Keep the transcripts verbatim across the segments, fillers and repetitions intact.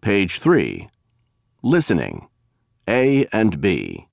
Page three. Listening. A and B.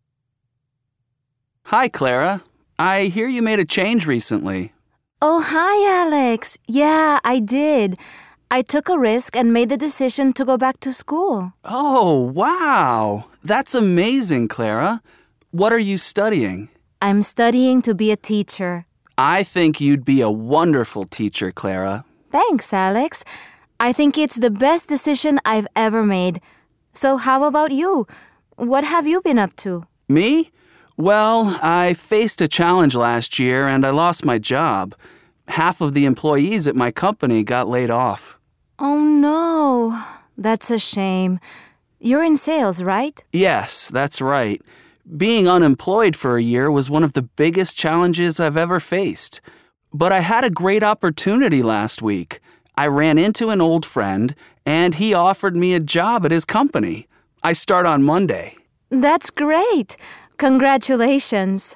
Hi, Clara. I hear you made a change recently. Oh, hi, Alex. Yeah, I did. I took a risk and made the decision to go back to school. Oh, wow. That's amazing, Clara. What are you studying? I'm studying to be a teacher. I think you'd be a wonderful teacher, Clara. Thanks, Alex. I think it's the best decision I've ever made. So how about you? What have you been up to? Me? Well, I faced a challenge last year and I lost my job. Half of the employees at my company got laid off. Oh, no. That's a shame. You're in sales, right? Yes, that's right. Being unemployed for a year was one of the biggest challenges I've ever faced. But I had a great opportunity last week. I ran into an old friend, and he offered me a job at his company. I start on Monday. That's great. Congratulations.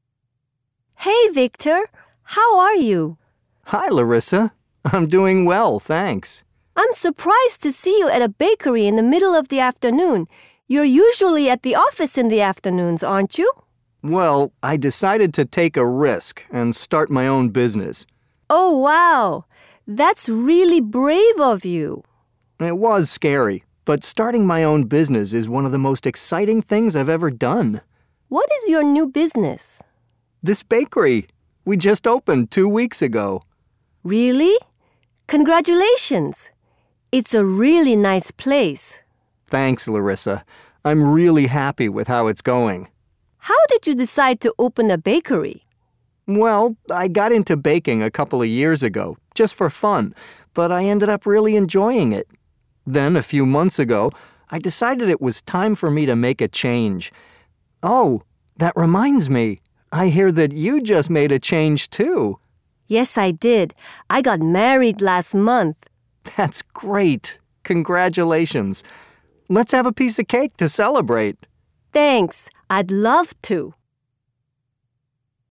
Hey, Victor. How are you? Hi, Larissa. I'm doing well, thanks. I'm surprised to see you at a bakery in the middle of the afternoon. You're usually at the office in the afternoons, aren't you? Well, I decided to take a risk and start my own business. Oh, wow. That's really brave of you. It was scary, but starting my own business is one of the most exciting things I've ever done. What is your new business? This bakery. We just opened two weeks ago. Really? Congratulations. It's a really nice place. Thanks, Larissa. I'm really happy with how it's going. How did you decide to open a bakery? Well, I got into baking a couple of years ago, just for fun, but I ended up really enjoying it. Then, a few months ago, I decided it was time for me to make a change. Oh, that reminds me. I hear that you just made a change, too. Yes, I did. I got married last month. That's great. Congratulations. Let's have a piece of cake to celebrate. Thanks. I'd love to.